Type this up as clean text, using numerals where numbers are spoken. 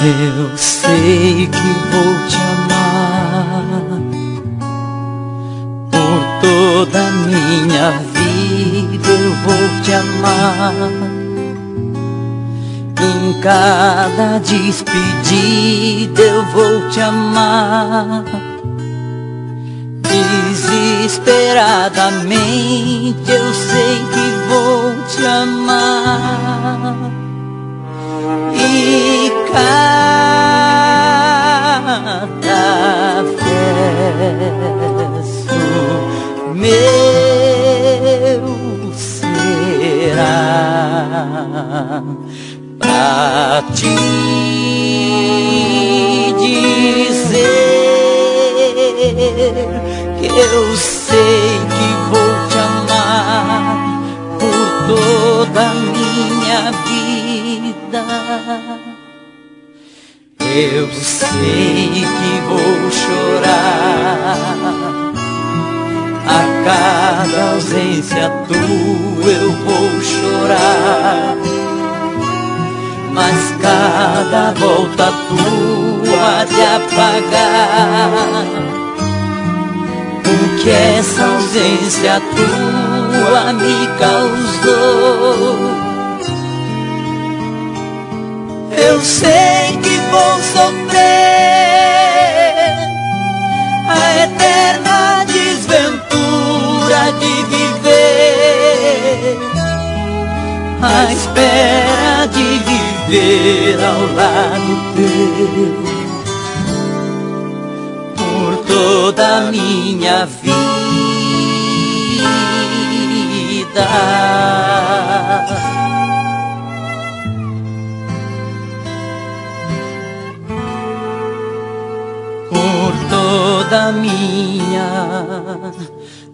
Eu sei que vou te amar por toda a minha vida. Eu vou te amar em cada despedida. Eu vou te amar desesperadamente. Eu sei que vou te amar. E cada verso meu será pra te dizer que eu sei que vou te amar por toda a minha vida. Eu sei que vou chorar a cada ausência tua. Eu vou chorar, mas cada volta tua de apagar o que essa ausência tua me causou. Eu sei que vou sofrer a eterna desventura de viver à espera de viver ao lado teu por toda a minha vida. Por toda a minha